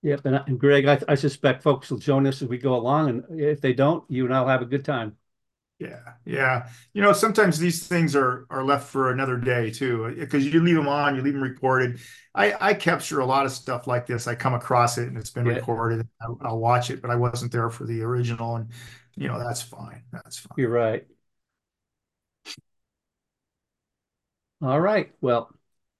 Yep. And Greg, I suspect folks will join us as we go along. And if they don't, you and I'll have a good time. Yeah, yeah. Sometimes these things are left for another day too, because you leave them on, you leave them recorded. I capture a lot of stuff like this. I come across it and it's been Yeah, recorded. I'll watch it, but I wasn't there for the original, and that's fine. That's fine. you're right. All right. Well,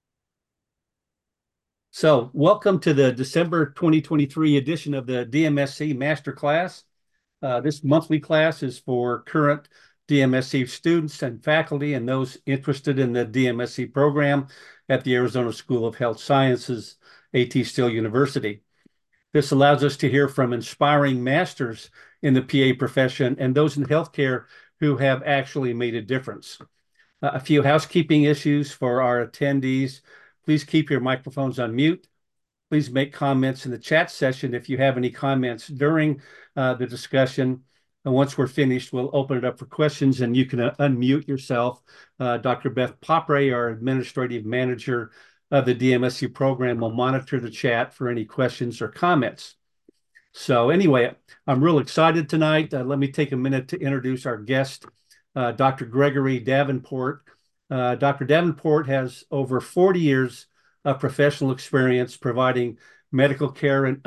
so welcome to the December 2023 edition of the DMSC Masterclass. This monthly class is for current DMSC students and faculty and those interested in the DMSC program at the Arizona School of Health Sciences, A.T. Still University. This allows us to hear from inspiring masters in the PA profession and those in healthcare who have actually made a difference. A few housekeeping issues for our attendees. Please keep your microphones on mute. Please make comments in the chat session if you have any comments during the discussion. And once we're finished, we'll open it up for questions and you can unmute yourself. Dr. Beth Popre, our administrative manager of the DMSU program, will monitor the chat for any questions or comments. So anyway, I'm real excited tonight. Let me take a minute to introduce our guest, Dr. Gregory Davenport. Dr. Davenport has over 40 years of professional experience providing medical care in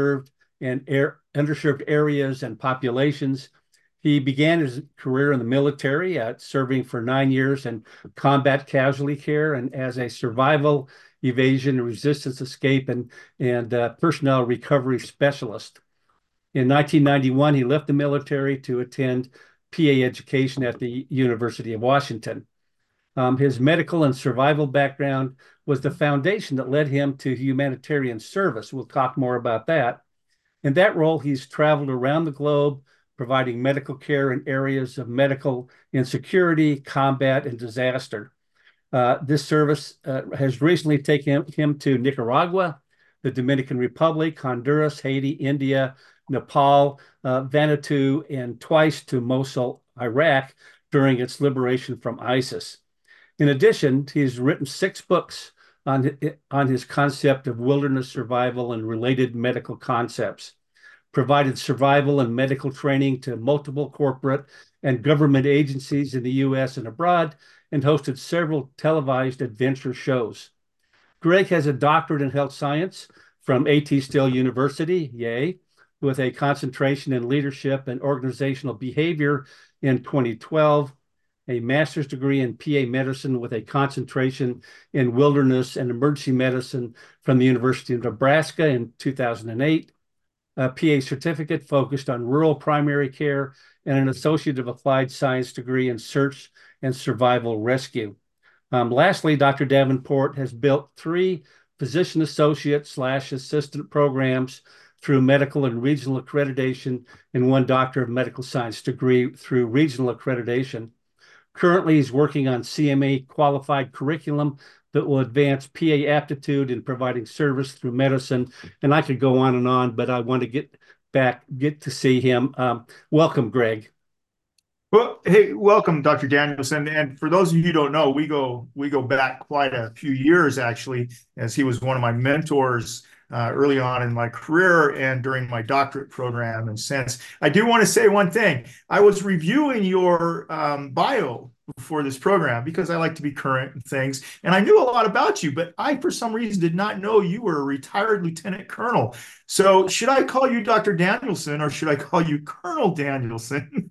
underserved areas and populations. He began his career in the military, serving for 9 years in combat casualty care and as a survival, evasion, resistance, escape, and personnel recovery specialist. In 1991, he left the military to attend PA education at the University of Washington. His medical and survival background was the foundation that led him to humanitarian service. We'll talk more about that. In that role, he's traveled around the globe, providing medical care in areas of medical insecurity, combat, and disaster. This service has recently taken him to Nicaragua, the Dominican Republic, Honduras, Haiti, India, Nepal, Vanuatu, and twice to Mosul, Iraq, during its liberation from ISIS. In addition, he's written 6 books on his concept of wilderness survival and related medical concepts, provided survival and medical training to multiple corporate and government agencies in the US and abroad, and hosted several televised adventure shows. Greg has a doctorate in health science from A.T. Still University, yay, with a concentration in leadership and organizational behavior in 2012, a master's degree in PA medicine with a concentration in wilderness and emergency medicine from the University of Nebraska in 2008, a PA certificate focused on rural primary care, and an Associate of Applied Science degree in search and survival rescue. Lastly, Dr. Davenport has built 3 physician associate slash assistant programs through medical and regional accreditation and 1 doctor of medical science degree through regional accreditation. Currently, he's working on CMA qualified curriculum that will advance PA aptitude in providing service through medicine. And I could go on, but I want to get to see him. Welcome, Greg. Well, hey, welcome, Dr. Danielson. And for those of you who don't know, we go back quite a few years actually, as he was one of my mentors early on in my career and during my doctorate program. And since I do want to say one thing, I was reviewing your bio before this program because I like to be current in things, and I knew a lot about you, but I, for some reason, did not know you were a retired lieutenant colonel. So, should I call you Dr. Danielson or should I call you Colonel Danielson?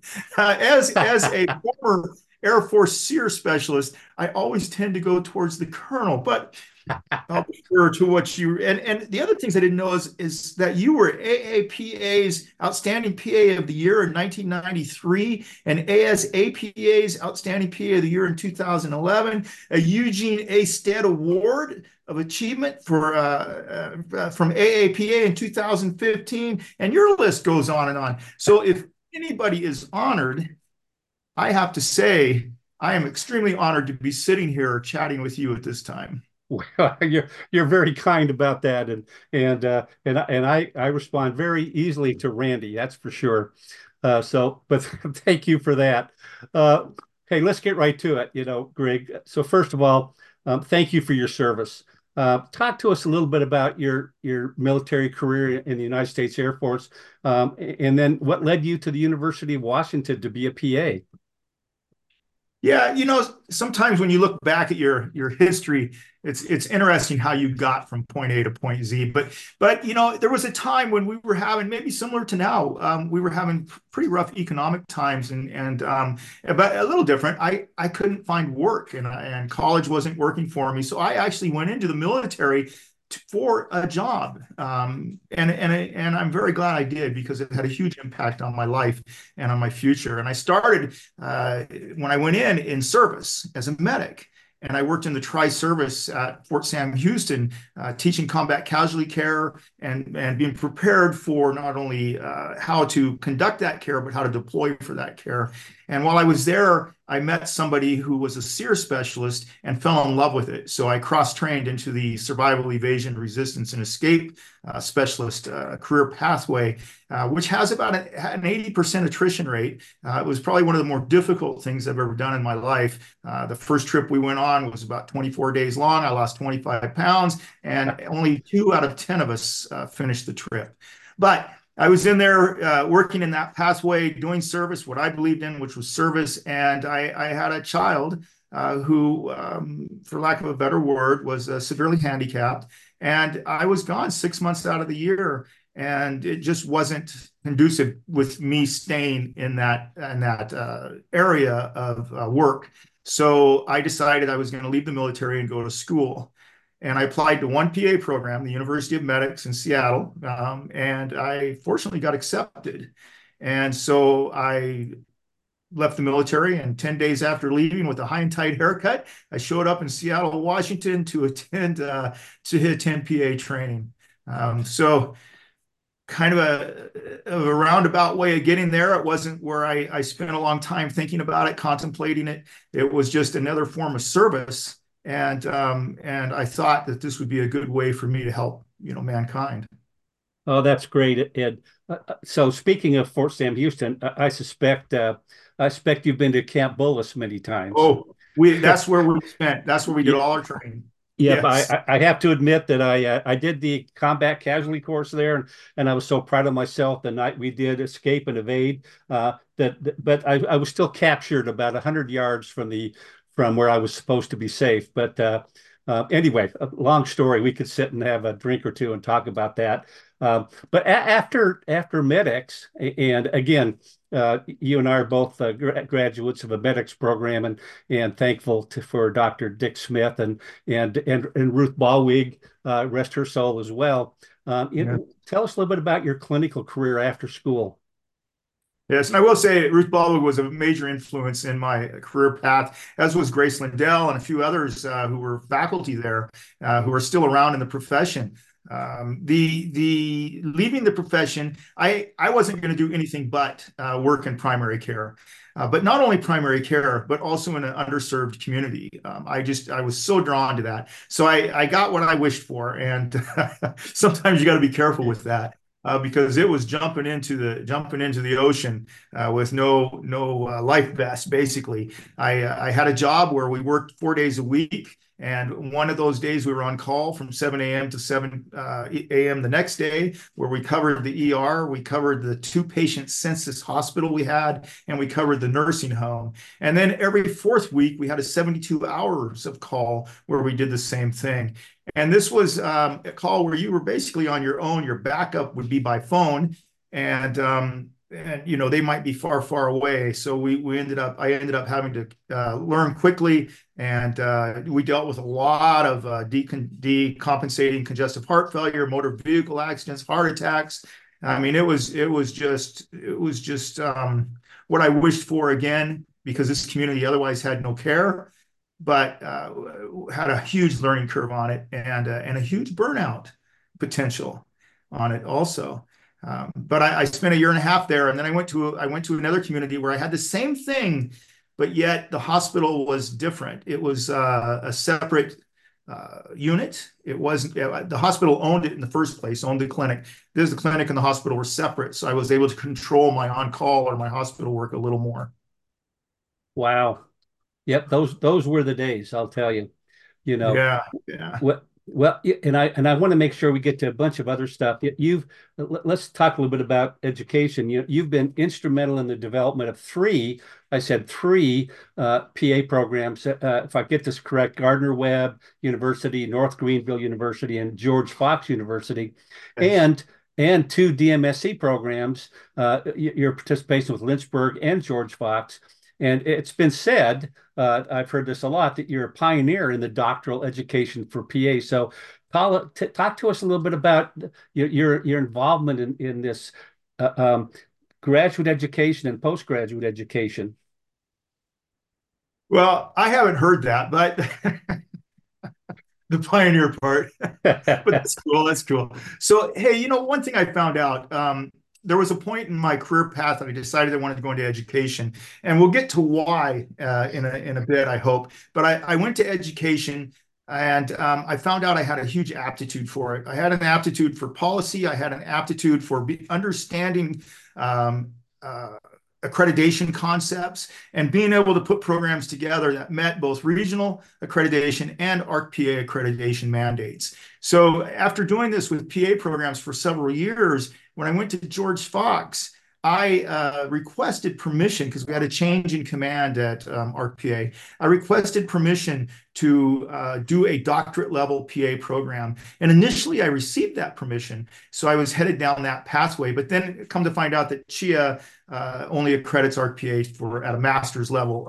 As a former Air Force SEER specialist, I always tend to go towards the colonel, but I'll defer to what you and the other things I didn't know is that you were AAPA's Outstanding PA of the Year in 1993 and ASAPA's Outstanding PA of the Year in 2011, a Eugene A. Stead Award of Achievement for from AAPA in 2015, and your list goes on and on. So if anybody is honored, I have to say I am extremely honored to be sitting here chatting with you at this time. Well, you're very kind about that, and I respond very easily to Randy. That's for sure. But thank you for that. Okay, let's get right to it. Greg. So first of all, thank you for your service. Talk to us a little bit about your military career in the United States Air Force, and then what led you to the University of Washington to be a PA. Yeah, sometimes when you look back at your history, it's interesting how you got from point A to point Z. But there was a time when we were having, maybe similar to now, we were having pretty rough economic times, and but a little different. I couldn't find work, and college wasn't working for me, so I actually went into the military for a job. And I'm very glad I did, because it had a huge impact on my life and on my future. And I started when I went in service as a medic. And I worked in the tri-service at Fort Sam Houston, teaching combat casualty care and being prepared for not only how to conduct that care, but how to deploy for that care. And while I was there, I met somebody who was a SEER specialist and fell in love with it. So I cross-trained into the survival, evasion, resistance, and escape specialist career pathway, which has about an 80% attrition rate. It was probably one of the more difficult things I've ever done in my life. The first trip we went on was about 24 days long. I lost 25 pounds, and only 2 out of 10 of us finished the trip. But I was in there working in that pathway, doing service, what I believed in, which was service. And I had a child who, for lack of a better word, was severely handicapped. And I was gone 6 months out of the year. And it just wasn't conducive with me staying in that area of work. So I decided I was going to leave the military and go to school. And I applied to one PA program, the University of Medics in Seattle, and I fortunately got accepted. And so I left the military, and 10 days after leaving, with a high and tight haircut, I showed up in Seattle, Washington to attend PA training. So kind of a roundabout way of getting there. It wasn't where I spent a long time thinking about it, contemplating it. It was just another form of service. And I thought that this would be a good way for me to help, mankind. Oh, that's great, Ed. So speaking of Fort Sam Houston, I suspect you've been to Camp Bullis many times. Oh, that's where we did Yeah, all our training. yep. Yes. I have to admit that I did the combat casualty course there, and I was so proud of myself the night we did escape and evade. But I was still captured about 100 yards from where I was supposed to be safe. But anyway, a long story. We could sit and have a drink or two and talk about that. But after medics, and again, you and I are both graduates of a medics program, and thankful for Dr. Dick Smith and Ruth Ballweg, rest her soul as well. Yeah. Tell us a little bit about your clinical career after school. Yes, and I will say Ruth Ballweg was a major influence in my career path, as was Grace Lindell and a few others who were faculty there, who are still around in the profession. The leaving the profession, I wasn't going to do anything but work in primary care, but not only primary care, but also in an underserved community. I was so drawn to that, so I got what I wished for, and sometimes you got to be careful with that. Because it was jumping into the ocean with no life vest. Basically, I had a job where we worked 4 days a week, and one of those days we were on call from 7 a.m. to 7 a.m. the next day, where we covered the ER, we covered the 2-patient census hospital we had, and we covered the nursing home. And then every fourth week we had a 72 hours of call where we did the same thing. And this was a call where you were basically on your own. Your backup would be by phone, and they might be far, far away. So I ended up having to learn quickly, and we dealt with a lot of decompensating congestive heart failure, motor vehicle accidents, heart attacks. I mean, it was just what I wished for again, because this community otherwise had no care, but had a huge learning curve on it, and a huge burnout potential on it also. But I spent a year and a half there, and then I went to another community where I had the same thing, but yet the hospital was different. It was a separate unit. It wasn't the hospital owned it in the first place, owned the clinic. The clinic and the hospital were separate, so I was able to control my on-call or my hospital work a little more. Wow. Yep, those were the days, I'll tell you. You know, Yeah, yeah. Well, and I want to make sure we get to a bunch of other stuff. Let's talk a little bit about education. You've been instrumental in the development of three PA programs. If I get this correct, Gardner Webb University, North Greenville University, and George Fox University, Yes. and and two DMSC programs. Your participation with Lynchburg and George Fox. And it's been said, I've heard this a lot, that you're a pioneer in the doctoral education for PA. So, Paula, talk to us a little bit about your involvement in this uh, um, graduate education and postgraduate education. Well, I haven't heard that, but the pioneer part. But that's cool. That's cool. So, hey, one thing I found out, there was a point in my career path that I decided I wanted to go into education, and we'll get to why in a bit, I hope. But I went to education, and I found out I had a huge aptitude for it. I had an aptitude for policy. I had an aptitude for understanding um, uh, accreditation concepts and being able to put programs together that met both regional accreditation and ARC-PA accreditation mandates. So after doing this with PA programs for several years, when I went to George Fox, I requested permission because we had a change in command at ARC-PA. I requested permission to do a doctorate level PA program. And initially I received that permission. So I was headed down that pathway, but then come to find out that CHIA only accredits ARC-PA for at a master's level.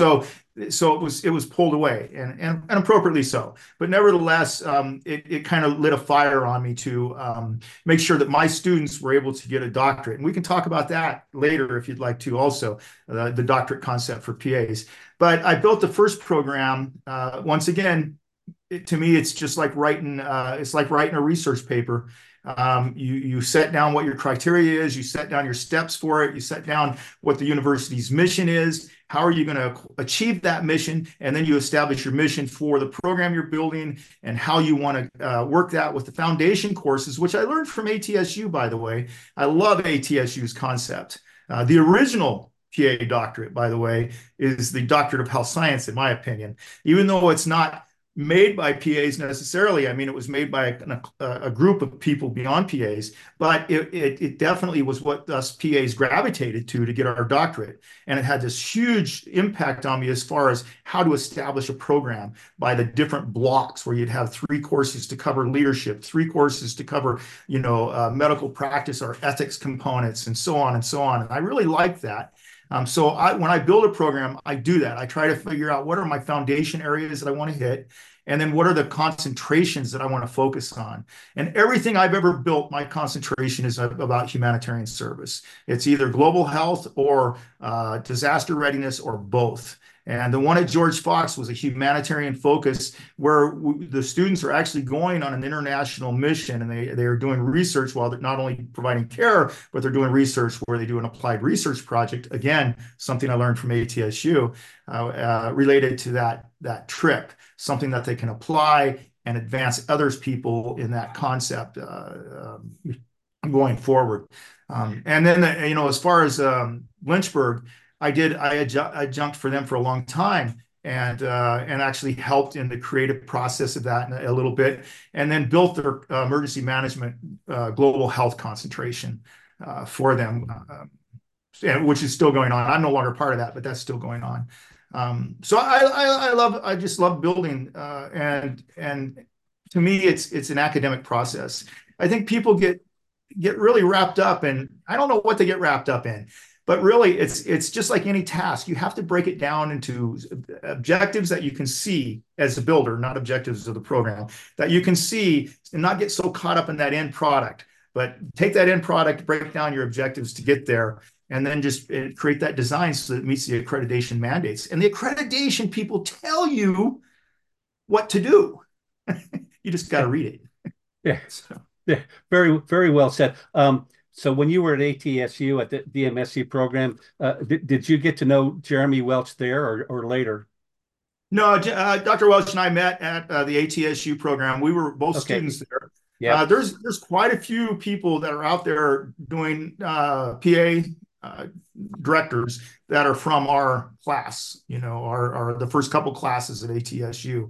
So it was pulled away, and appropriately so. But nevertheless, it kind of lit a fire on me to make sure that my students were able to get a doctorate. And we can talk about that later if you'd like to also, the doctorate concept for PAs. But I built the first program. Once again, to me, it's just like writing, it's like writing a research paper. You set down what your criteria is, you set down your steps for it, you set down what the university's mission is, how are you going to achieve that mission, and then you establish your mission for the program you're building and how you want to work that with the foundation courses, which I learned from ATSU, by the way. I love ATSU's concept. The original PA doctorate, by the way, is the doctorate of health science, in my opinion, even though it's not made by PAs necessarily. I mean, it was made by a group of people beyond PAs, but it definitely was what us PAs gravitated to get our doctorate. And it had this huge impact on me as far as how to establish a program by the different blocks where you'd have 3 courses to cover leadership, 3 courses to cover, medical practice or ethics components, and so on and so on. And I really liked that. So when I build a program, I do that. I try to figure out what are my foundation areas that I want to hit, and then what are the concentrations that I want to focus on. And everything I've ever built, my concentration is about humanitarian service. It's either global health or disaster readiness or both. And the one at George Fox was a humanitarian focus where the students are actually going on an international mission, and they are doing research while they're not only providing care, but they're doing research where they do an applied research project. Again, something I learned from ATSU related to that trip, something that they can apply and advance others people in that concept going forward. And then, as far as Lynchburg, I adjunct for them for a long time, and actually helped in the creative process of that a little bit, and then built their emergency management global health concentration for them, which is still going on. I'm no longer part of that, but that's still going on. So I just love building, and to me it's an academic process. I think people get really wrapped up, and I don't know what they get wrapped up in. But really, it's just like any task. You have to break it down into objectives that you can see as a builder, not objectives of the program, that you can see and not get so caught up in that end product. But take that end product, break down your objectives to get there, and then just create that design so that it meets the accreditation mandates. And the accreditation people tell you what to do. You just got to read it. Yeah, So. yeah, very, very well said. So when you were at ATSU at the DMSC program, did you get to know Jeremy Welch there or later? No, Dr. Welch and I met at the ATSU program. We were both students there. Yeah. There's quite a few people that are out there doing PA directors that are from our class, our the first couple classes at ATSU.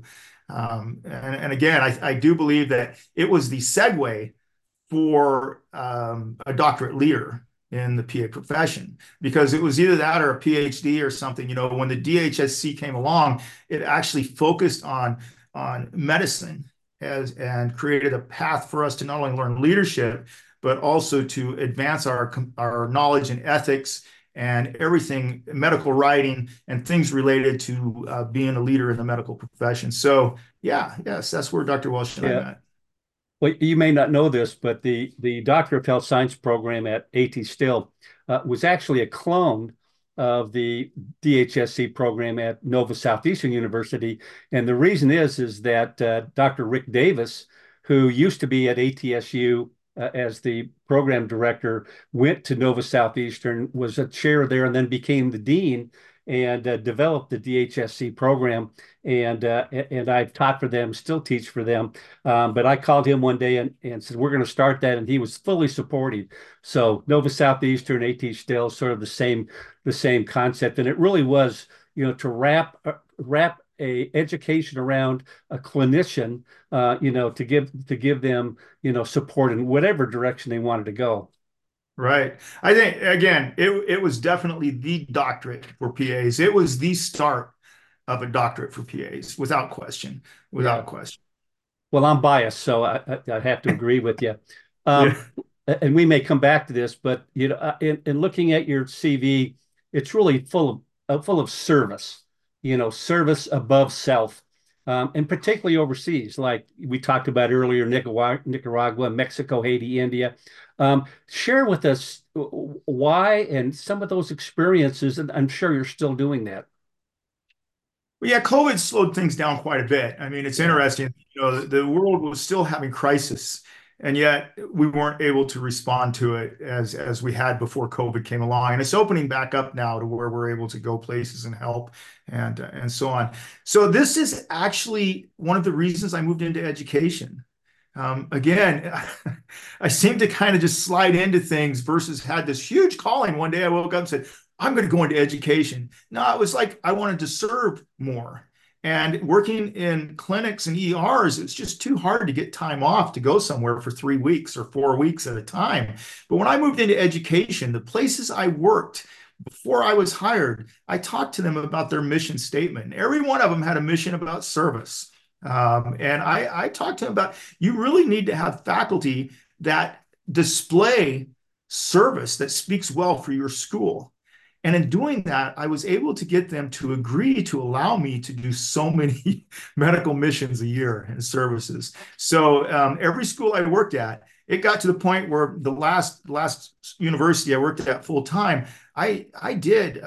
And again, I do believe that it was the segue for a doctorate leader in the PA profession, because it was either that or a PhD or something. You know, when the DHSC came along, it actually focused on medicine and created a path for us to not only learn leadership, but also to advance our knowledge in ethics and everything, medical writing and things related to being a leader in the medical profession. So yeah, yes, that's where Dr. Welsh and I Yeah. met. Well, you may not know this, but the Doctor of Health Science program at A.T. Still was actually a clone of the DHSC program at Nova Southeastern University. And the reason is that Dr. Rick Davis, who used to be at ATSU as the program director, went to Nova Southeastern, was a chair there, and then became the dean and developed the DHSC program. And I've taught for them, still teach for them. But I called him one day and said, we're going to start that. And he was fully supportive. So Nova Southeastern, AT Still, sort of the same concept. And it really was, to wrap a education around a clinician, to give them, support in whatever direction they wanted to go. Right. I think again, it was definitely the doctorate for PAs. It was the start of a doctorate for PAs, without question, Yeah. without question. Well, I'm biased, so I have to agree with you. Yeah. Um, and we may come back to this, but in looking at your CV, it's really full of service. Service above self, and particularly overseas, like we talked about earlier, Nicaragua, Mexico, Haiti, India. Share with us why and some of those experiences, and I'm sure you're still doing that. Well, yeah, COVID slowed things down quite a bit. I mean, it's Yeah. interesting. The world was still having crisis, and yet we weren't able to respond to it as we had before COVID came along. And it's opening back up now to where we're able to go places and help and so on. So this is actually one of the reasons I moved into education. Again, I seem to kind of just slide into things versus had this huge calling. One day I woke up and said, I'm going to go into education. No, it was like I wanted to serve more. And working in clinics and ERs, it's just too hard to get time off to go somewhere for 3 weeks or 4 weeks at a time. But when I moved into education, the places I worked before I was hired, I talked to them about their mission statement. And every one of them had a mission about service. And I talked to them about you really need to have faculty that display service that speaks well for your school. And in doing that, I was able to get them to agree to allow me to do so many medical missions a year and services. So every school I worked at, it got to the point where the last university I worked at full time, I did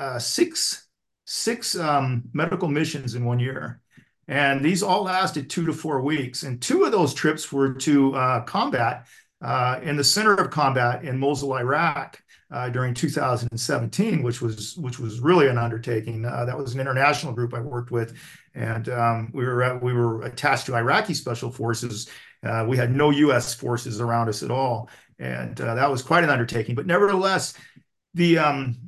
six medical missions in 1 year. And these all lasted 2 to 4 weeks. And two of those trips were to combat in the center of combat in Mosul, Iraq, during 2017, which was really an undertaking. That was an international group I worked with, and we were attached to Iraqi special forces. We had no U.S. forces around us at all, and that was quite an undertaking. But nevertheless, the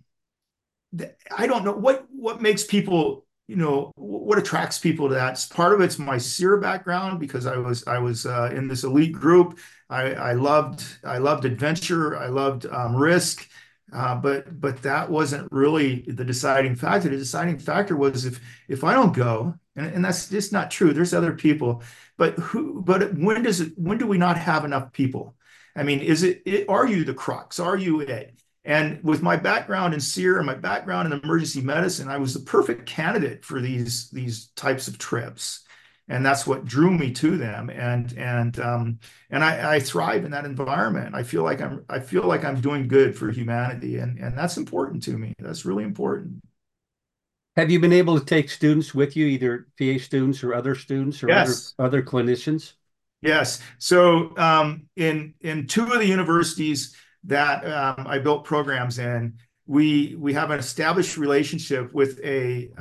I don't know what makes people, what attracts people to that. Part of it's my SEER background, because I was in this elite group. I loved adventure. I loved risk. But that wasn't really the deciding factor. The deciding factor was if I don't go, and that's just not true. There's other people, but when do we not have enough people? I mean, are you the crux? Are you it? And with my background in SEER and my background in emergency medicine, I was the perfect candidate for these types of trips. And that's what drew me to them. And I thrive in that environment. I feel like I'm doing good for humanity. And that's important to me. That's really important. Have you been able to take students with you, either PA students or other students or Yes. other clinicians? Yes. So in two of the universities that I built programs in, we have an established relationship with a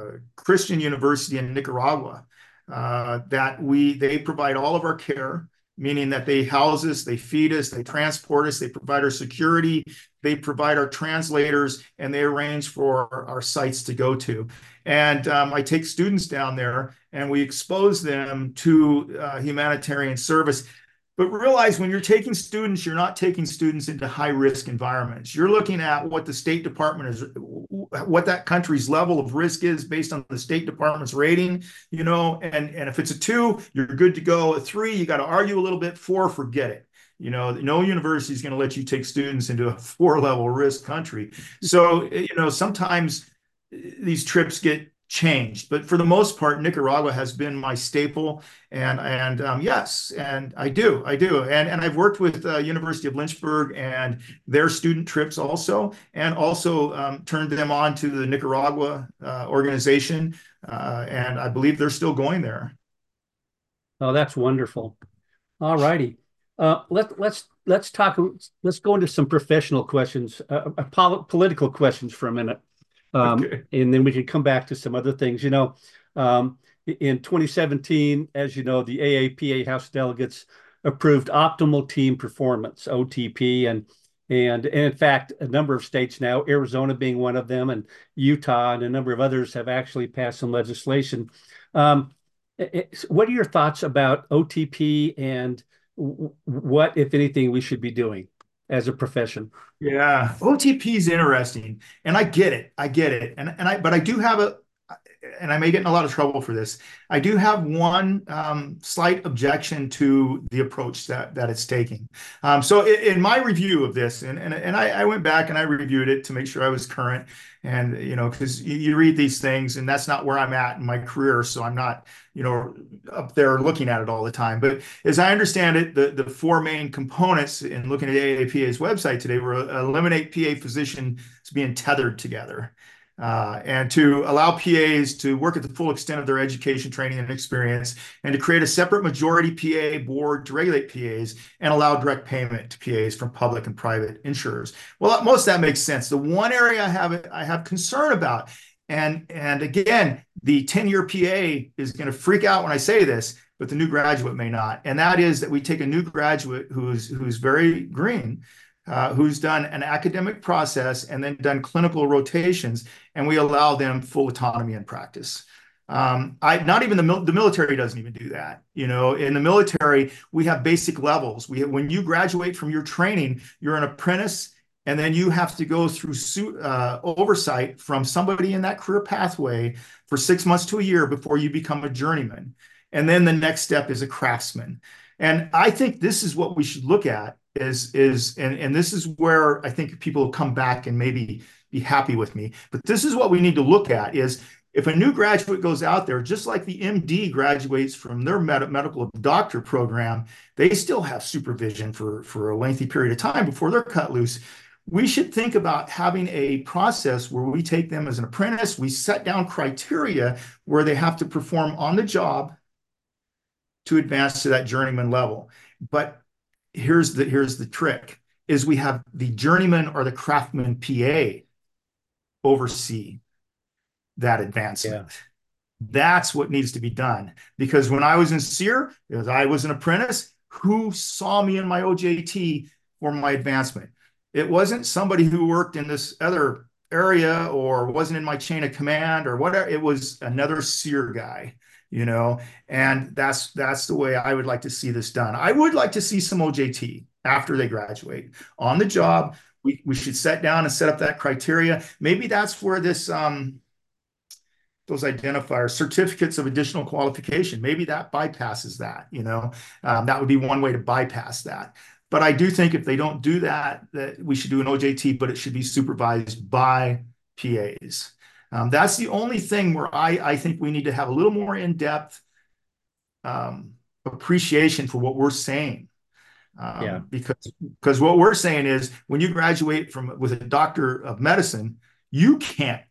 Christian university in Nicaragua, that they provide all of our care. meaning that they house us, they feed us, they transport us, they provide our security, they provide our translators, and they arrange for our sites to go to. And I take students down there and we expose them to humanitarian service. But realize when you're taking students, you're not taking students into high risk environments. You're looking at what the State Department is, what that country's level of risk is based on the State Department's rating, and if it's a 2, you're good to go. A 3, you got to argue a little bit. 4, forget it. No university is going to let you take students into a 4-level risk country. So, sometimes these trips get changed, but for the most part, Nicaragua has been my staple. And yes, and I do, and I've worked with University of Lynchburg and their student trips also, and also turned them on to the Nicaragua organization, and I believe they're still going there. Oh, that's wonderful. All righty. Let's talk. Let's go into some professional questions, political questions for a minute, Okay. and then we can come back to some other things. In 2017, as you know, the AAPA House of Delegates approved optimal team performance (OTP), and in fact, a number of states now, Arizona being one of them, and Utah and a number of others have actually passed some legislation. Um, what are your thoughts about OTP and what, if anything, we should be doing as a profession? Yeah, OTP is interesting, and I get it. But I do have and I may get in a lot of trouble for this. I do have one slight objection to the approach that it's taking. So in my review of this, and I went back and I reviewed it to make sure I was current, and because you read these things, and that's not where I'm at in my career, so I'm not up there looking at it all the time. But as I understand it, the 4 main components in looking at AAPA's website today were eliminate PA physicians being tethered together. And to allow PAs to work at the full extent of their education, training, and experience, and to create a separate majority PA board to regulate PAs and allow direct payment to PAs from public and private insurers. Well, most of that makes sense. The one area I have concern about, and again, the 10-year PA is going to freak out when I say this, but the new graduate may not. And that is that we take a new graduate who's very green, who's done an academic process and then done clinical rotations, and we allow them full autonomy in practice. Not even the military doesn't even do that. In the military, we have basic levels. When you graduate from your training, you're an apprentice, and then you have to go through oversight from somebody in that career pathway for 6 months to a year before you become a journeyman. And then the next step is a craftsman. And I think this is what we should look at and this is where I think people will come back and maybe be happy with me. But this is what we need to look at is if a new graduate goes out there, just like the MD graduates from their medical doctor program, they still have supervision for a lengthy period of time before they're cut loose. We should think about having a process where we take them as an apprentice. We set down criteria where they have to perform on the job to advance to that journeyman level. But here's the trick is we have the journeyman or the craftsman PA oversee that advancement. Yeah. That's what needs to be done. Because when I was in SEER, as I was an apprentice, who saw me in my OJT for my advancement? It wasn't somebody who worked in this other area or wasn't in my chain of command or whatever. It was another SEER guy. And that's the way I would like to see this done. I would like to see some OJT after they graduate on the job. We should sit down and set up that criteria. Maybe that's where this those identifiers, certificates of additional qualification, maybe that bypasses that. That would be one way to bypass that. But I do think if they don't do that we should do an OJT, but it should be supervised by PAs. That's the only thing where I think we need to have a little more in-depth appreciation for what we're saying. Because what we're saying is when you graduate with a doctor of medicine, you can't,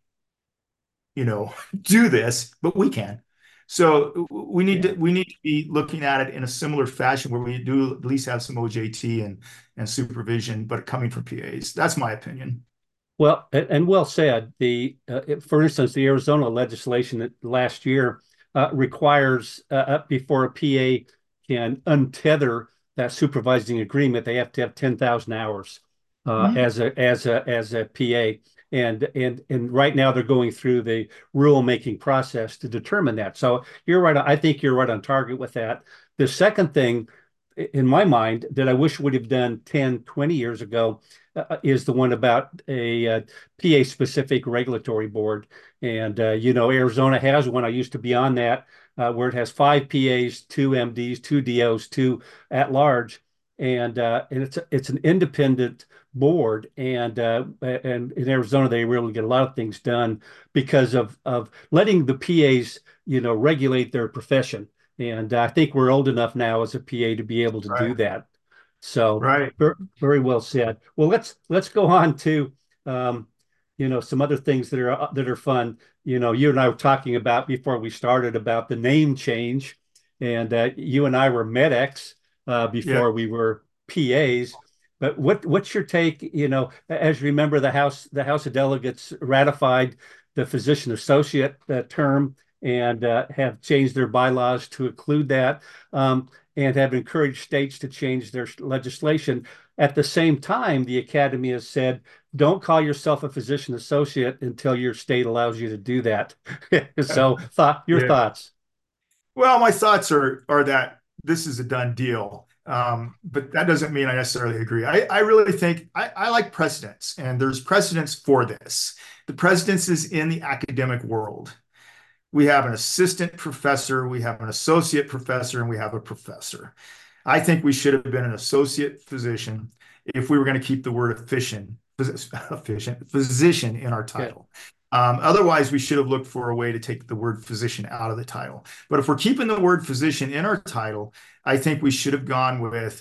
do this, but we can. So we need to be looking at it in a similar fashion where we do at least have some OJT and supervision, but coming from PAs. That's my opinion. Well, and well said. For instance, the Arizona legislation that last year requires before a PA can untether that supervising agreement, they have to have 10,000 hours Mhm. as a PA. And right now they're going through the rule making process to determine that. So you're right. I think you're right on target with that. The second thing in my mind that I wish would have done 10, 20 years ago is the one about a PA specific regulatory board. And, Arizona has one. I used to be on that where it has five PAs, two MDs, two DOs, two at large. And it's an independent board, and in Arizona they really get a lot of things done because of letting the PAs regulate their profession. And I think we're old enough now as a PA to be able to do Right. that. So Right. very well said. Well, let's go on to um, some other things that are fun. You and I were talking about before we started about the name change, and you and I were medics Yeah. before we were PAs. But what's your take? As you remember, the House of Delegates ratified the physician associate term and have changed their bylaws to include that, and have encouraged states to change their legislation. At the same time, the Academy has said, don't call yourself a physician associate until your state allows you to do that. So, your Yeah. thoughts? Well, my thoughts are that this is a done deal. But that doesn't mean I necessarily agree. I really think I like precedents, and there's precedents for this. The precedence is in the academic world. We have an assistant professor, we have an associate professor, and we have a professor. I think we should have been an associate physician if we were going to keep the word efficient physician in our Yeah. title. Otherwise, we should have looked for a way to take the word physician out of the title. But if we're keeping the word physician in our title, I think we should have gone with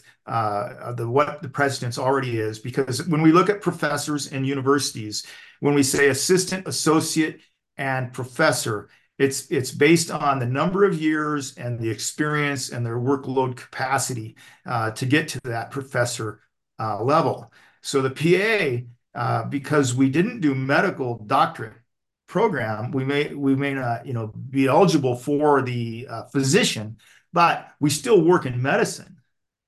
what the precedence already is. Because when we look at professors in universities, when we say assistant, associate, and professor, it's based on the number of years and the experience and their workload capacity to get to that professor level. So the PA, because we didn't do medical doctorate program, we may not be eligible for the physician, but we still work in medicine.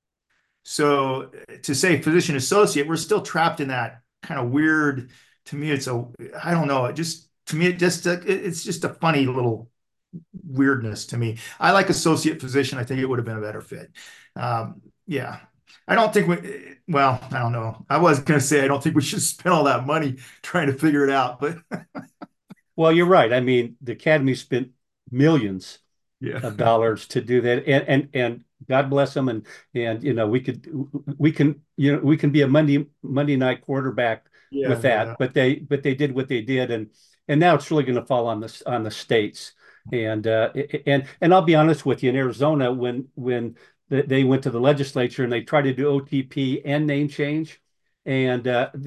So to say physician associate, we're still trapped in that kind of weird. To me, I don't know. It just to me, it's just a funny little weirdness to me. I like associate physician. I think it would have been a better fit. Yeah. I don't think well, I don't know. I was going to say, I don't think we should spend all that money trying to figure it out, but Well, you're right. I mean, the Academy spent millions yeah. of dollars to do that, and God bless them. And we can be a Monday night quarterback with Yeah, that, yeah. but they did what they did, and now it's really going to fall on the states. And I'll be honest with you, in Arizona, when they went to the legislature and they tried to do OTP and name change, and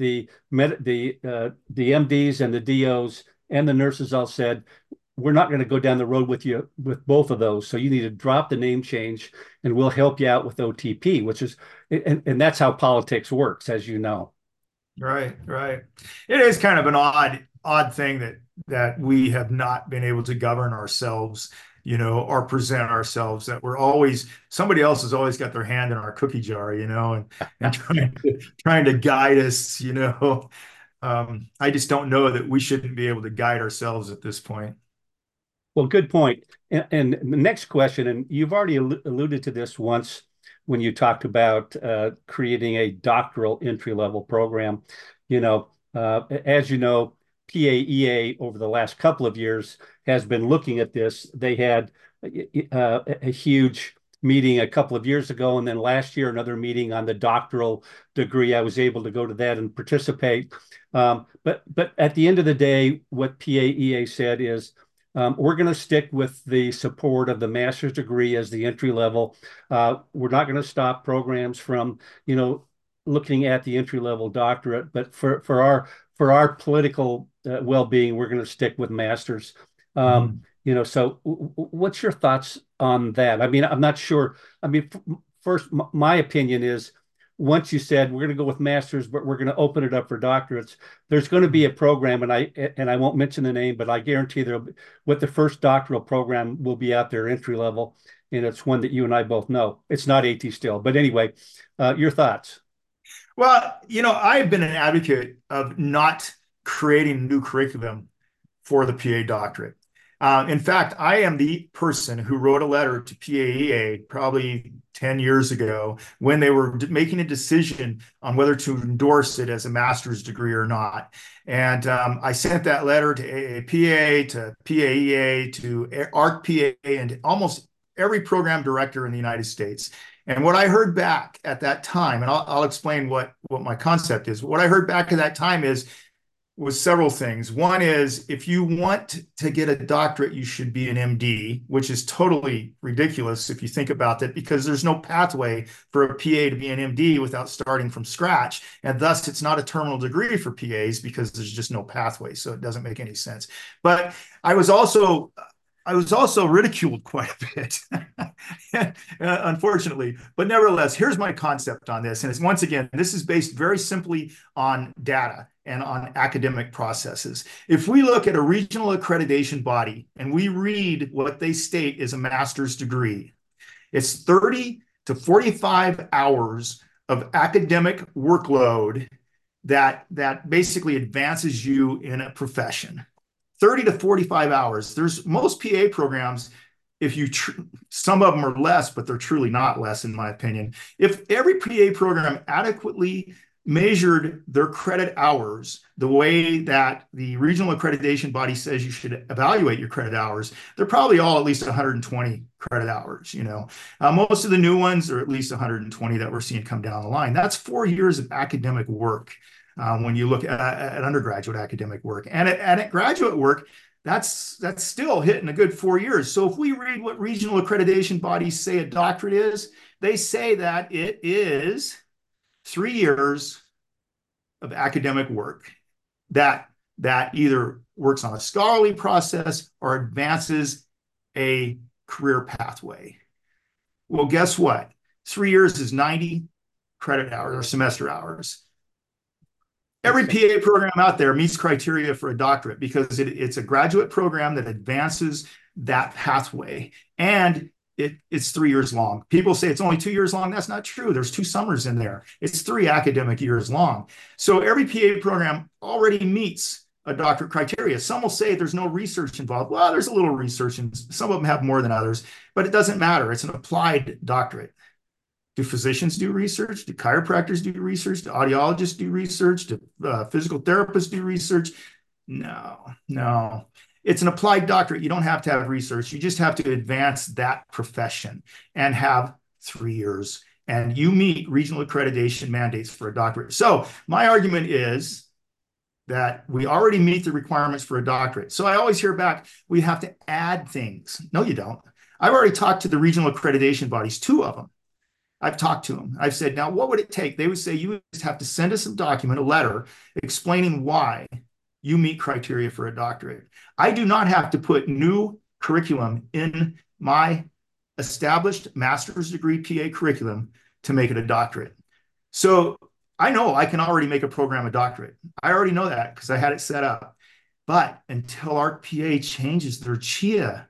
the MDs and the DOs and the nurses all said, we're not going to go down the road with you with both of those. So you need to drop the name change and we'll help you out with OTP, and that's how politics works, as you know. Right, right. It is kind of an odd thing that we have not been able to govern ourselves, or present ourselves. That we're always somebody else has always got their hand in our cookie jar, and trying to guide us. I just don't know that we shouldn't be able to guide ourselves at this point. Well, good point. And the next question, and you've already alluded to this once when you talked about creating a doctoral entry level program. As you know, PAEA over the last couple of years has been looking at this. They had a huge meeting a couple of years ago, and then last year another meeting on the doctoral degree. I was able to go to that and participate. But at the end of the day, what PAEA said is we're going to stick with the support of the master's degree as the entry level. We're not going to stop programs from, looking at the entry level doctorate, but for our political well-being, we're going to stick with masters. Mhm. So what's your thoughts on that? I mean, I'm not sure. I mean, first, my opinion is once you said we're going to go with masters, but we're going to open it up for doctorates, there's going to be a program, and I won't mention the name, but I guarantee there'll be what the first doctoral program will be out there, entry level, and it's one that you and I both know. It's not AT still, but anyway, your thoughts? Well, I've been an advocate of not creating new curriculum for the PA doctorate. In fact, I am the person who wrote a letter to PAEA probably 10 years ago when they were making a decision on whether to endorse it as a master's degree or not. And I sent that letter to AAPA, to PAEA, to ARC-PA, and almost every program director in the United States. And what I heard back at that time, and I'll explain what my concept is. What I heard back at that time was several things. One is, if you want to get a doctorate, you should be an MD, which is totally ridiculous if you think about that, because there's no pathway for a PA to be an MD without starting from scratch. And thus, it's not a terminal degree for PAs because there's just no pathway. So it doesn't make any sense. But I was also ridiculed quite a bit, unfortunately. But nevertheless, here's my concept on this. And it's, once again, this is based very simply on data and on academic processes. If we look at a regional accreditation body and we read what they state is a master's degree, it's 30 to 45 hours of academic workload that basically advances you in a profession. 30 to 45 hours. There's most PA programs, some of them are less, but they're truly not less, in my opinion. If every PA program adequately measured their credit hours the way that the regional accreditation body says you should evaluate your credit hours, they're probably all at least 120 credit hours. Most of the new ones are at least 120 that we're seeing come down the line. That's 4 years of academic work. When you look at undergraduate academic work, and at graduate work, that's still hitting a good 4 years. So if we read what regional accreditation bodies say a doctorate is, they say that it is 3 years of academic work that either works on a scholarly process or advances a career pathway. Well, guess what? 3 years is 90 credit hours or semester hours. Every PA program out there meets criteria for a doctorate because it's a graduate program that advances that pathway, and it's 3 years long. People say it's only 2 years long. That's not true. There's 2 summers in there. It's 3 academic years long. So every PA program already meets a doctorate criteria. Some will say there's no research involved. Well, there's a little research, and some of them have more than others, but it doesn't matter. It's an applied doctorate. Do physicians do research? Do chiropractors do research? Do audiologists do research? Do physical therapists do research? No. It's an applied doctorate. You don't have to have research. You just have to advance that profession and have 3 years. And you meet regional accreditation mandates for a doctorate. So my argument is that we already meet the requirements for a doctorate. So I always hear back, we have to add things. No, you don't. I've already talked to the regional accreditation bodies, 2 of them. I've talked to them. I've said, now, what would it take? They would say, you just have to send us a document, a letter, explaining why you meet criteria for a doctorate. I do not have to put new curriculum in my established master's degree PA curriculum to make it a doctorate. So I know I can already make a program a doctorate. I already know that because I had it set up. But until ARC-PA changes their CHIA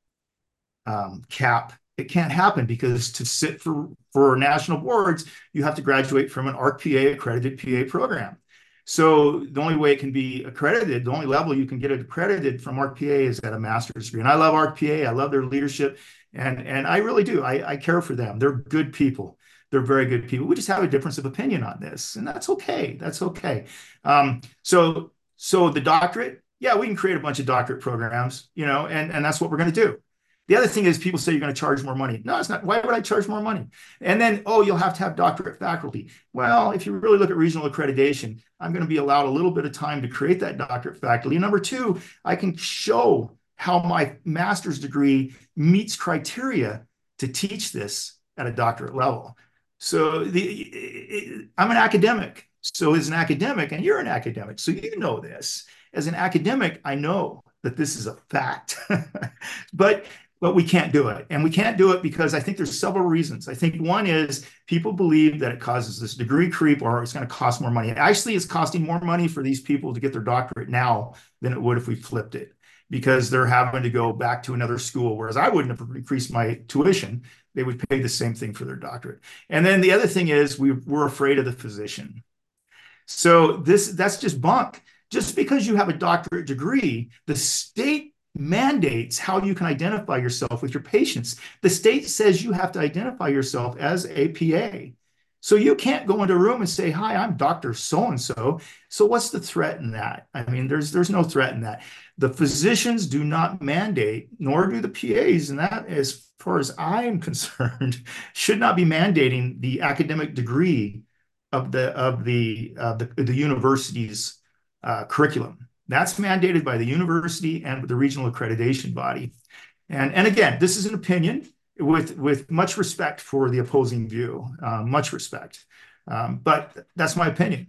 cap, it can't happen, because to sit for national boards, you have to graduate from an ARC-PA accredited PA program. So the only way it can be accredited, the only level you can get it accredited from ARC-PA is at a master's degree. And I love ARC-PA. I love their leadership. And I really do. I care for them. They're good people. They're very good people. We just have a difference of opinion on this, and that's okay. That's okay. So the doctorate, yeah, we can create a bunch of doctorate programs, and that's what we're going to do. The other thing is, people say you're going to charge more money. No, it's not. Why would I charge more money? And then, you'll have to have doctorate faculty. Well, if you really look at regional accreditation, I'm going to be allowed a little bit of time to create that doctorate faculty. Number 2, I can show how my master's degree meets criteria to teach this at a doctorate level. So I'm an academic. So as an academic, and you're an academic, so you know this. As an academic, I know that this is a fact. But but we can't do it. And we can't do it because I think there's several reasons. I think one is people believe that it causes this degree creep or it's going to cost more money. Actually, it's costing more money for these people to get their doctorate now than it would if we flipped it, because they're having to go back to another school, whereas I wouldn't have increased my tuition. They would pay the same thing for their doctorate. And then the other thing is we're afraid of the physician. So that's just bunk. Just because you have a doctorate degree, the state mandates how you can identify yourself with your patients. The state says you have to identify yourself as a PA. So you can't go into a room and say, "Hi, I'm Dr. So-and-so." So what's the threat in that? I mean, there's no threat in that. The physicians do not mandate, nor do the PAs, and that, as far as I am concerned, should not be mandating the academic degree of the university's curriculum. That's mandated by the university and the regional accreditation body. And again, this is an opinion with much respect for the opposing view, much respect. But that's my opinion.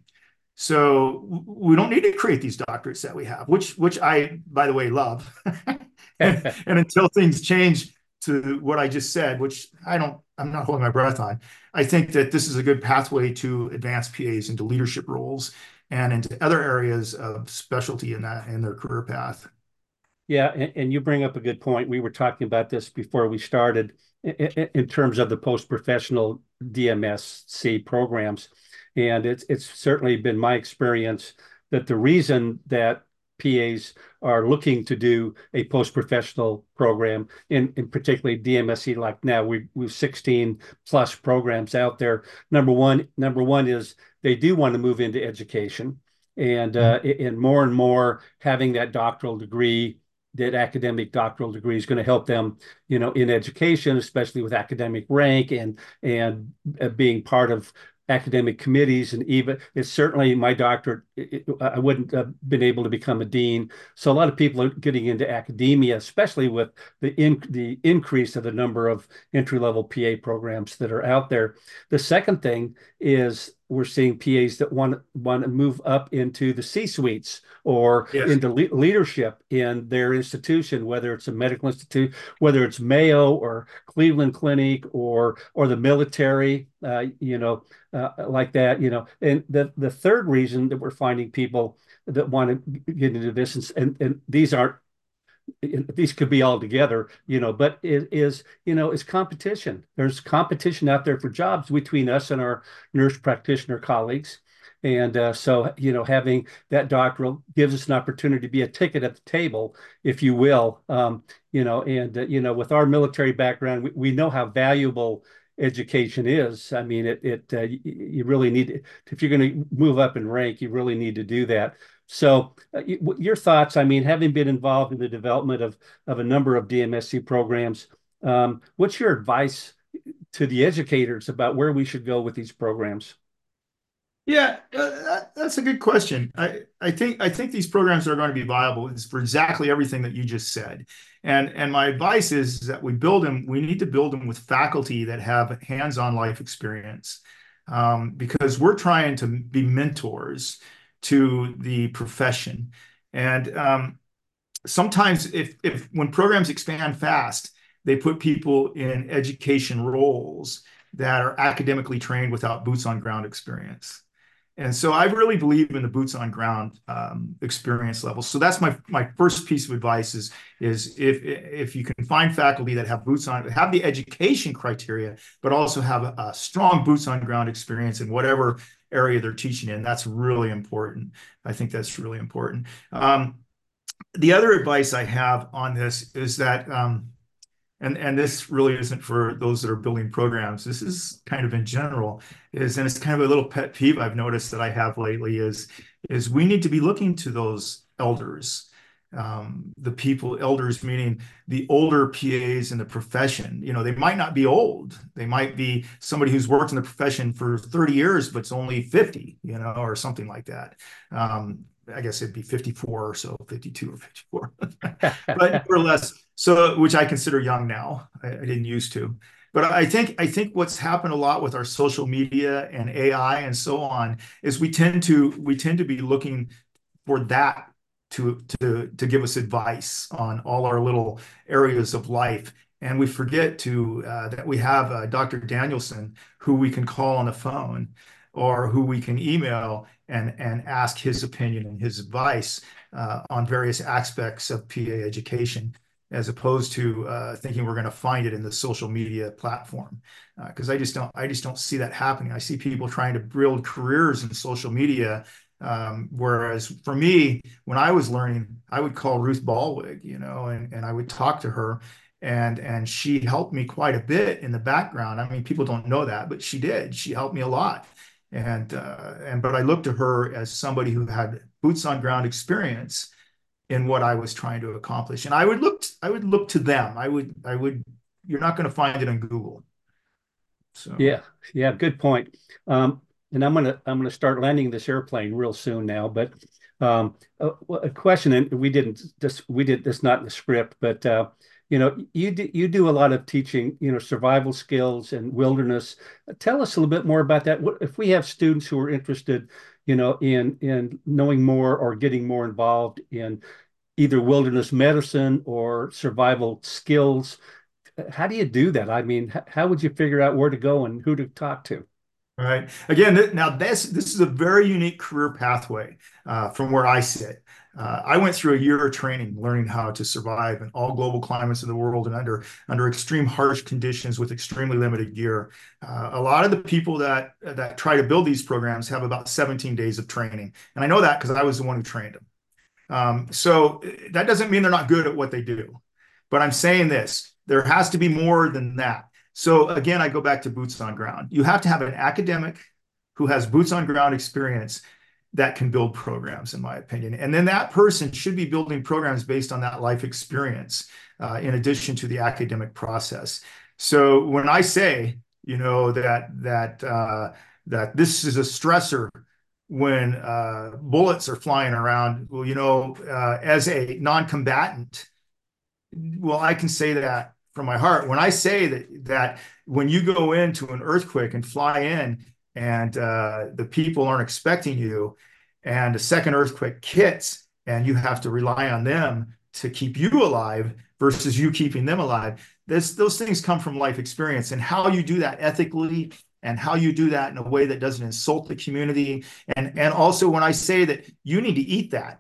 So we don't need to create these doctorates that we have, which I, by the way, love. and until things change to what I just said, which I'm not holding my breath on, I think that this is a good pathway to advance PAs into leadership roles and into other areas of specialty in their career path. Yeah, and you bring up a good point. We were talking about this before we started in terms of the post-professional DMSC programs. And it's certainly been my experience that the reason that PAs are looking to do a post-professional program, in particularly DMSC, like now we've 16 plus programs out there. Number one is they do want to move into education, and more and more having that doctoral degree, that academic doctoral degree, is going to help them, in education, especially with academic rank and being part of academic committees. And even it's certainly my doctorate, I wouldn't have been able to become a dean. So a lot of people are getting into academia, especially with the increase of the number of entry-level PA programs that are out there. The second thing is we're seeing PAs that want to move up into the C-suites or into leadership in their institution, whether it's a medical institute, whether it's Mayo or Cleveland Clinic or the military, like that. And the third reason that we're finding people that want to get into this, and these could be all together, but it is competition. There's competition out there for jobs between us and our nurse practitioner colleagues. And so, having that doctoral gives us an opportunity to be a ticket at the table, if you will. With our military background, we know how valuable education is. I mean, you really need, if you're going to move up in rank, you really need to do that. So your thoughts, I mean, having been involved in the development of a number of DMSC programs, what's your advice to the educators about where we should go with these programs? Yeah, that's a good question. I think these programs are going to be viable for exactly everything that you just said. And my advice is that we need to build them with faculty that have hands-on life experience, because we're trying to be mentors to the profession. And sometimes when programs expand fast, they put people in education roles that are academically trained without boots on ground experience. And so I really believe in the boots on ground experience level. So that's my first piece of advice is if you can find faculty that have the education criteria, but also have a strong boots on ground experience in whatever area they're teaching in, that's really important. I think that's really important. The other advice I have on this is that, and this really isn't for those that are building programs, this is kind of in general, and it's kind of a little pet peeve I've noticed that I have lately is we need to be looking to those elders, elders meaning the older PAs in the profession. They might not be old. They might be somebody who's worked in the profession for 30 years, but it's only 50, or something like that. I guess it'd be 54 or so, 52 or 54, but more or less. So, which I consider young now. I didn't used to, but I think what's happened a lot with our social media and AI and so on is we tend to be looking for that to give us advice on all our little areas of life. And we forget that we have Dr. Danielson, who we can call on the phone or who we can email and ask his opinion and his advice on various aspects of PA education, as opposed to thinking we're going to find it in the social media platform. Because I just don't see that happening. I see people trying to build careers in social media. Whereas for me, when I was learning, I would call Ruth Ballwig, and I would talk to her, and she helped me quite a bit in the background. I mean, people don't know that, but she did. She helped me a lot. But I looked to her as somebody who had boots on ground experience in what I was trying to accomplish. And I would look to them. You're not going to find it on Google. So yeah, good point. And I'm gonna start landing this airplane real soon now. But a question, and we did this not in the script, but you do a lot of teaching, survival skills and wilderness. Tell us a little bit more about that. What if we have students who are interested, in knowing more or getting more involved in either wilderness medicine or survival skills? How do you do that? I mean, how would you figure out where to go and who to talk to? right. Again, now this is a very unique career pathway from where I sit. I went through a year of training, learning how to survive in all global climates of the world and under extreme harsh conditions with extremely limited gear. A lot of the people that try to build these programs have about 17 days of training, and I know that because I was the one who trained them. So that doesn't mean they're not good at what they do, but I'm saying this: there has to be more than that. So again, I go back to boots on ground. You have to have an academic who has boots on ground experience that can build programs, in my opinion. And then that person should be building programs based on that life experience, in addition to the academic process. So when I say, that this is a stressor when bullets are flying around, well, as a non-combatant, well, I can say that from my heart. When I say that when you go into an earthquake and fly in and the people aren't expecting you, and a second earthquake hits and you have to rely on them to keep you alive versus you keeping them alive, those things come from life experience, and how you do that ethically and how you do that in a way that doesn't insult the community. And also when I say that you need to eat that.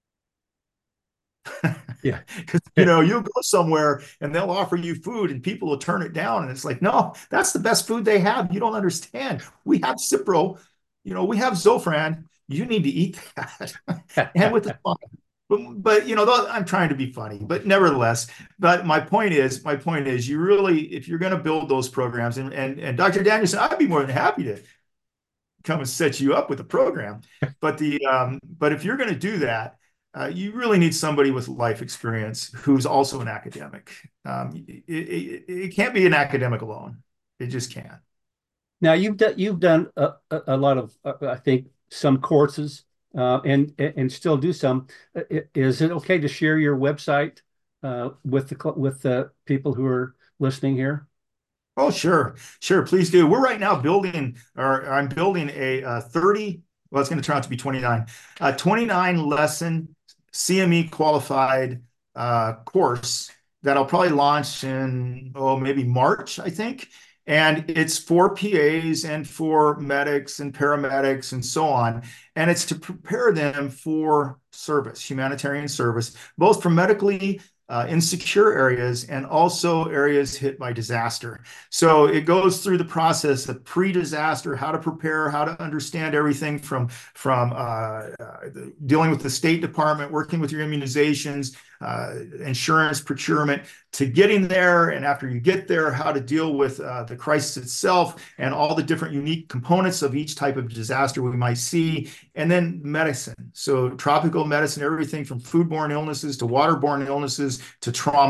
Yeah. Because you'll go somewhere and they'll offer you food and people will turn it down, and it's like, no, that's the best food they have. You don't understand. We have Cipro, we have Zofran. You need to eat that. And with the fun. But I'm trying to be funny, but nevertheless, but my point is you really, if you're going to build those programs, and Dr. Danielson, I'd be more than happy to come and set you up with a program. But if you're going to do that, you really need somebody with life experience who's also an academic. It can't be an academic alone. It just can't. Now you've done a lot of I think some courses and still do some. Is it okay to share your website with the people who are listening here? Oh, sure. Please do. We're right now building, or I'm building a 30, well, it's going to turn out to be 29, 29 lesson CME qualified course that I'll probably launch in, maybe March, I think. And it's for PAs and for medics and paramedics and so on. And it's to prepare them for service, humanitarian service, both for medically insecure areas and also areas hit by disaster. So it goes through the process of pre-disaster, how to prepare, how to understand everything from dealing with the State Department, working with your immunizations, insurance procurement, to getting there, and after you get there, how to deal with the crisis itself and all the different unique components of each type of disaster we might see, and then medicine. So tropical medicine, everything from foodborne illnesses to waterborne illnesses to trauma.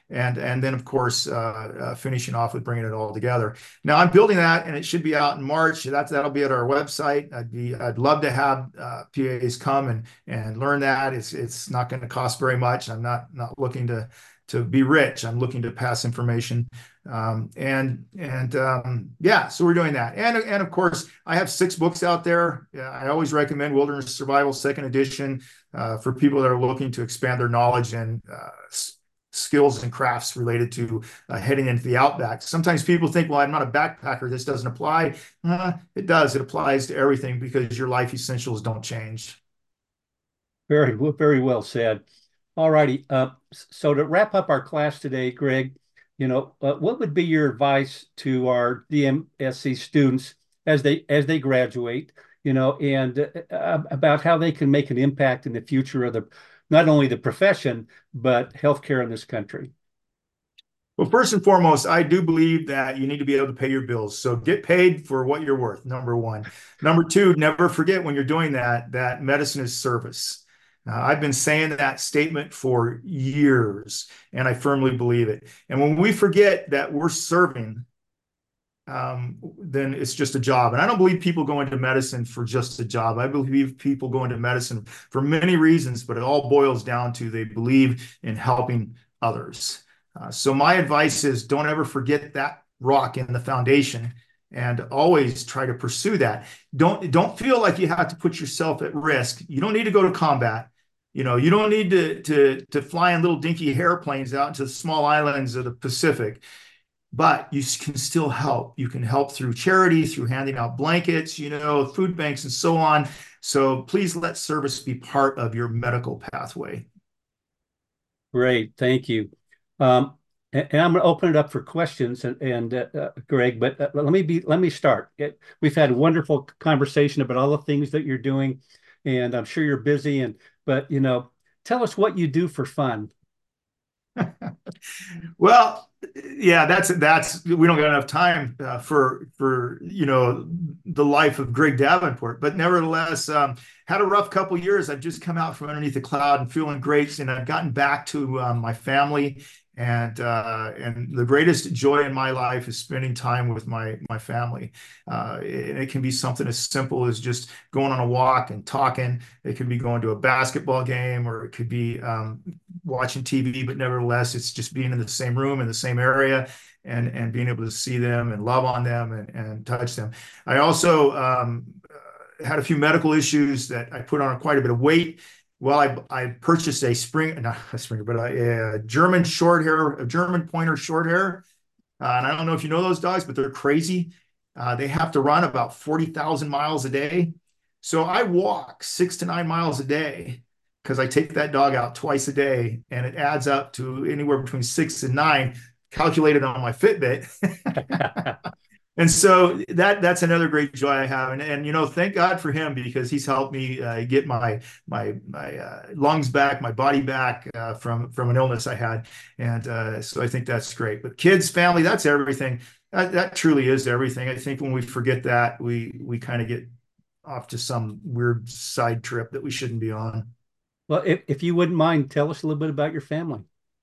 and then of course finishing off with bringing it all together. Now I'm building that, and it should be out in March. That'll be at our website. I'd love to have PAs come and learn that. It's not going to cost very much. I'm not looking to be rich. I'm looking to pass information. Yeah, so we're doing that. And of course, I have 6 books out there. I always recommend Wilderness Survival Second Edition for people that are looking to expand their knowledge and skills and crafts related to heading into the outback. Sometimes people think, well, I'm not a backpacker, this doesn't apply. It does. It applies to everything because your life essentials don't change. Very well said. All righty. So to wrap up our class today, Greg, what would be your advice to our DMSC students as they graduate, and about how they can make an impact in the future of not only the profession, but healthcare in this country? Well, first and foremost, I do believe that you need to be able to pay your bills. So get paid for what you're worth, number one. Number two, never forget when you're doing that medicine is service. I've been saying that statement for years, and I firmly believe it. And when we forget that we're serving, then it's just a job. And I don't believe people go into medicine for just a job. I believe people go into medicine for many reasons, but it all boils down to they believe in helping others. So my advice is don't ever forget that rock in the foundation, and always try to pursue that. Don't feel like you have to put yourself at risk. You don't need to go to combat. You don't need to fly in little dinky airplanes out into the small islands of the Pacific, but you can still help. You can help through charity, through handing out blankets, food banks and so on. So please let service be part of your medical pathway. Great, thank you. And I'm going to open it up for questions, and Greg, but let me start. We've had a wonderful conversation about all the things that you're doing, and I'm sure you're busy. But tell us what you do for fun. Well, yeah, that's we don't got enough time for the life of Greg Davenport, but nevertheless, had a rough couple years. I've just come out from underneath the cloud and feeling great, and I've gotten back to my family. And the greatest joy in my life is spending time with my family. It can be something as simple as just going on a walk and talking. It could be going to a basketball game, or it could be watching TV. But nevertheless, it's just being in the same room in the same area, and being able to see them and love on them and touch them. I also had a few medical issues that I put on quite a bit of weight. Well, I purchased a German short hair, a German pointer short hair. And I don't know if you know those dogs, but they're crazy. They have to run about 40,000 miles a day. So I walk 6 to 9 miles a day because I take that dog out twice a day, and it adds up to anywhere between 6 and 9, calculated on my Fitbit. And so that's another great joy I have, and thank God for him, because he's helped me get my lungs back, my body back from an illness I had, and so I think that's great. But kids, family, that's everything. That truly is everything. I think when we forget that, we kind of get off to some weird side trip that we shouldn't be on. Well, if you wouldn't mind, tell us a little bit about your family.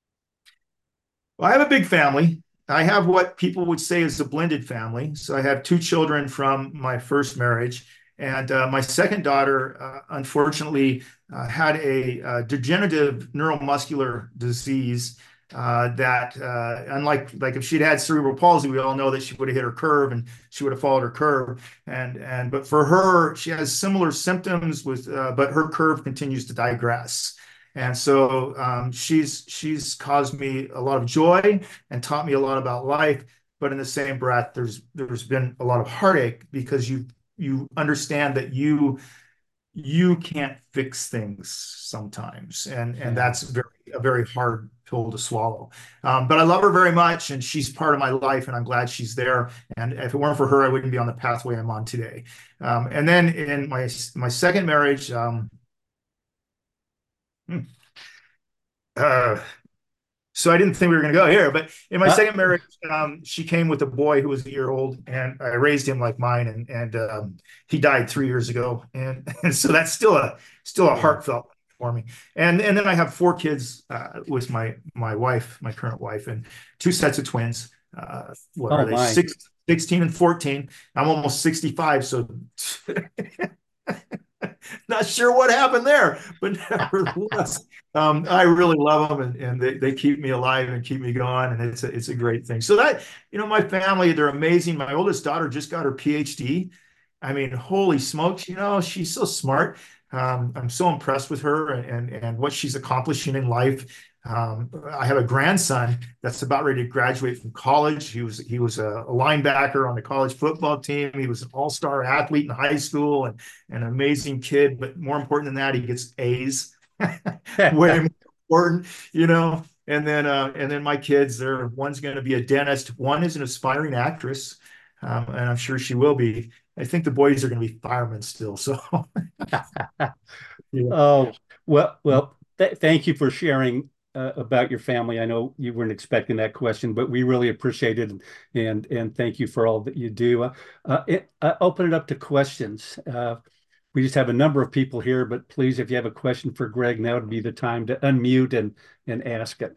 Well, I have a big family. I have what people would say is a blended family. So I have 2 children from my first marriage. And my second daughter, unfortunately, had a degenerative neuromuscular disease that, unlike if she'd had cerebral palsy, we all know that she would have hit her curve and she would have followed her curve. But for her, she has similar symptoms but her curve continues to digress. And so she's caused me a lot of joy and taught me a lot about life. But in the same breath, there's been a lot of heartache, because you understand that you can't fix things sometimes, and that's a very hard pill to swallow. But I love her very much, and she's part of my life, and I'm glad she's there. And if it weren't for her, I wouldn't be on the pathway I'm on today. And then in my second marriage. So I didn't think we were going to go here, but in my second marriage, she came with a boy who was a year old, and I raised him like mine, and he died 3 years ago, and so that's still a heartfelt for me. And then I have four kids with my wife, my current wife, and two sets of twins. What are Oh they? my. 16 and 14. I'm almost 65, so not sure what happened there, but nevertheless, I really love them, and they keep me alive and keep me going, and it's a great thing. So that, my family, they're amazing. My oldest daughter just got her PhD. I mean, holy smokes, she's so smart. I'm so impressed with her and what she's accomplishing in life. I have a grandson that's about ready to graduate from college. He was a linebacker on the college football team. He was an all-star athlete in high school and an amazing kid. But more important than that, he gets A's. Way more important, And then my kids, one's going to be a dentist. One is an aspiring actress, and I'm sure she will be. I think the boys are going to be firemen still. So, yeah. Oh, well, thank you for sharing about your family. I know you weren't expecting that question, but we really appreciate it, and thank you for all that you do. Open it up to questions. We just have a number of people here, but please, if you have a question for Greg, now would be the time to unmute and ask it.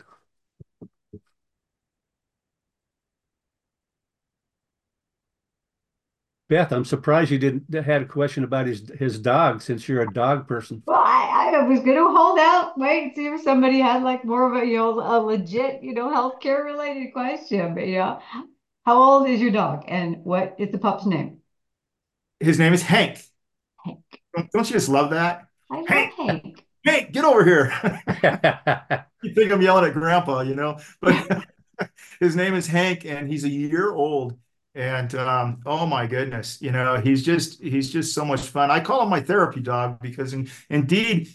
Beth, I'm surprised you didn't had a question about his dog since you're a dog person. Well, I was going to hold out, wait, and see if somebody had like more of a legit, healthcare related question. But how old is your dog, and what is the pup's name? His name is Hank. Hank. Don't you just love that? I love Hank, Hank. Hank, get over here. You think I'm yelling at grandpa, but his name is Hank, and he's a year old. And oh my goodness, he's just so much fun. I call him my therapy dog because indeed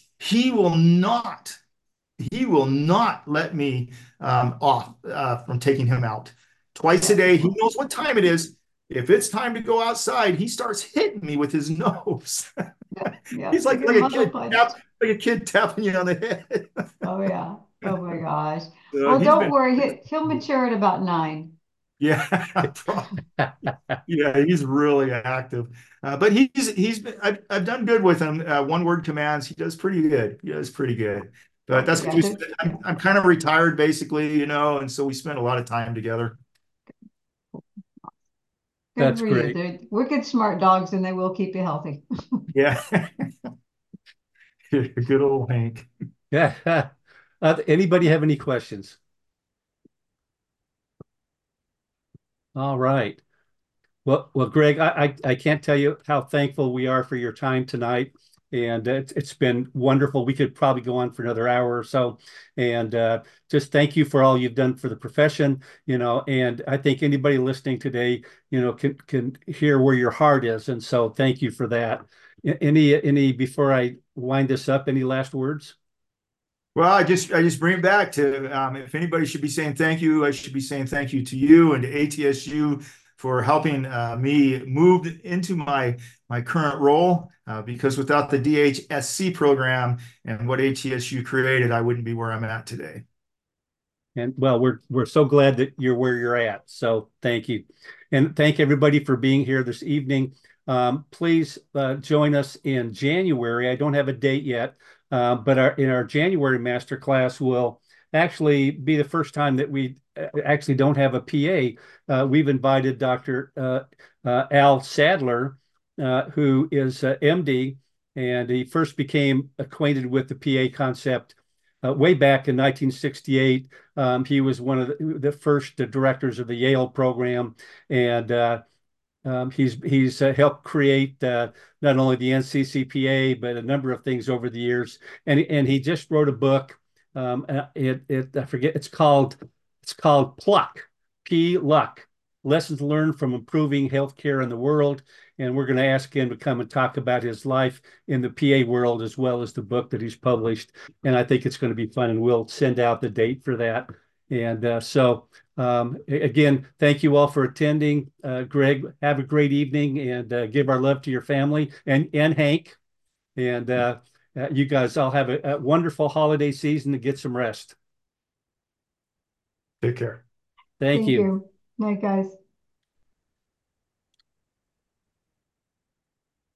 he will not let me off from taking him out. Twice a day, he knows what time it is. If it's time to go outside, he starts hitting me with his nose. Yep, He's yep. You like get like a muzzle kid punched. like a kid tapping you on the head. Oh yeah. Oh my gosh. So Well, he's don't been, worry. He'll mature at about 9. yeah, yeah, he's really active. But he's been, I've done good with him. One word commands. He does pretty good. He does pretty good. But Okay, that's because yeah, yeah. I'm kind of retired basically, and so we spend a lot of time together. Good That's for you. great. They're wicked smart dogs, and they will keep you healthy. Yeah, good old Hank. Yeah. Anybody have any questions? All right. Well, Greg, I can't tell you how thankful we are for your time tonight, and it's been wonderful. We could probably go on for another hour or so, and just thank you for all you've done for the profession, And I think anybody listening today, can hear where your heart is, and so thank you for that. Any before I wind this up, any last words? Well, I just bring it back to if anybody should be saying thank you, I should be saying thank you to you and to ATSU for helping me move into my current role. Because without the DHSC program and what ATSU created, I wouldn't be where I'm at today. And well, we're so glad that you're where you're at. So thank you, and thank everybody for being here this evening. Please join us in January. I don't have a date yet, but in our January master class will actually be the first time that we actually don't have a PA. We've invited Dr. Al Sadler, who is MD, and he first became acquainted with the PA concept way back in 1968. He was one of the first directors of the Yale program, and he's helped create not only the NCCPA but a number of things over the years. And he just wrote a book. I forget. It's called Pluck, P Luck, Lessons Learned from Improving Healthcare in the World. And we're going to ask him to come and talk about his life in the PA world as well as the book that he's published. And I think it's going to be fun. And we'll send out the date for that. And again, thank you all for attending. Greg, have a great evening, and give our love to your family and Hank. And you guys all have a wonderful holiday season to get some rest. Take care. Thank Thank you. you. Night, guys.